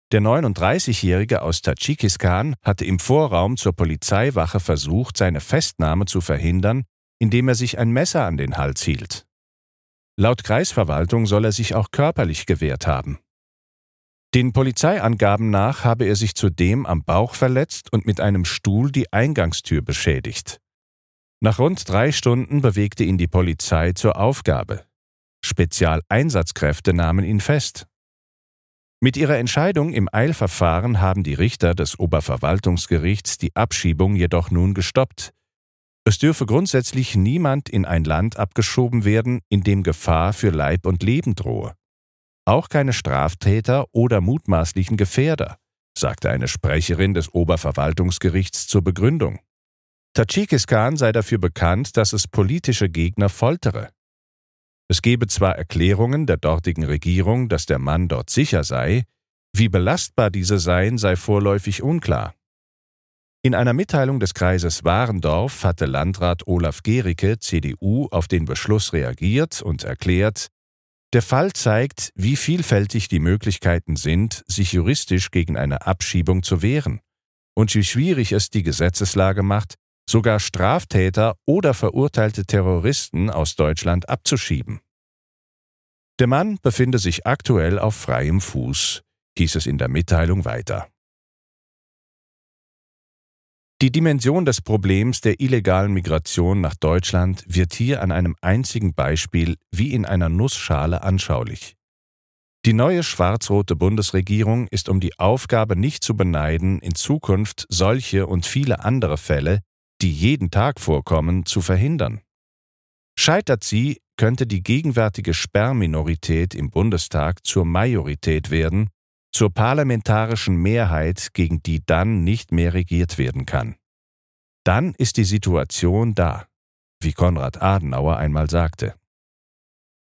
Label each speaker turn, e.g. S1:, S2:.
S1: Der 39-Jährige aus Tadschikistan hatte im Vorraum zur Polizeiwache versucht, seine Festnahme zu verhindern, indem er sich ein Messer an den Hals hielt. Laut Kreisverwaltung soll er sich auch körperlich gewehrt haben. Den Polizeiangaben nach habe er sich zudem am Bauch verletzt und mit einem Stuhl die Eingangstür beschädigt. Nach rund 3 Stunden bewegte ihn die Polizei zur Aufgabe. Spezialeinsatzkräfte nahmen ihn fest. Mit ihrer Entscheidung im Eilverfahren haben die Richter des Oberverwaltungsgerichts die Abschiebung jedoch nun gestoppt. Es dürfe grundsätzlich niemand in ein Land abgeschoben werden, in dem Gefahr für Leib und Leben drohe. Auch keine Straftäter oder mutmaßlichen Gefährder, sagte eine Sprecherin des Oberverwaltungsgerichts zur Begründung. Tadschikistan sei dafür bekannt, dass es politische Gegner foltere. Es gebe zwar Erklärungen der dortigen Regierung, dass der Mann dort sicher sei, wie belastbar diese seien, sei vorläufig unklar. In einer Mitteilung des Kreises Warendorf hatte Landrat Olaf Gericke, CDU, auf den Beschluss reagiert und erklärt, der Fall zeigt, wie vielfältig die Möglichkeiten sind, sich juristisch gegen eine Abschiebung zu wehren und wie schwierig es die Gesetzeslage macht, sogar Straftäter oder verurteilte Terroristen aus Deutschland abzuschieben. Der Mann befinde sich aktuell auf freiem Fuß, hieß es in der Mitteilung weiter. Die Dimension des Problems der illegalen Migration nach Deutschland wird hier an einem einzigen Beispiel wie in einer Nussschale anschaulich. Die neue schwarz-rote Bundesregierung ist um die Aufgabe nicht zu beneiden, in Zukunft solche und viele andere Fälle, die jeden Tag vorkommen, zu verhindern. Scheitert sie, könnte die gegenwärtige Sperrminorität im Bundestag zur Majorität werden, zur parlamentarischen Mehrheit, gegen die dann nicht mehr regiert werden kann. Dann ist die Situation da, wie Konrad Adenauer einmal sagte.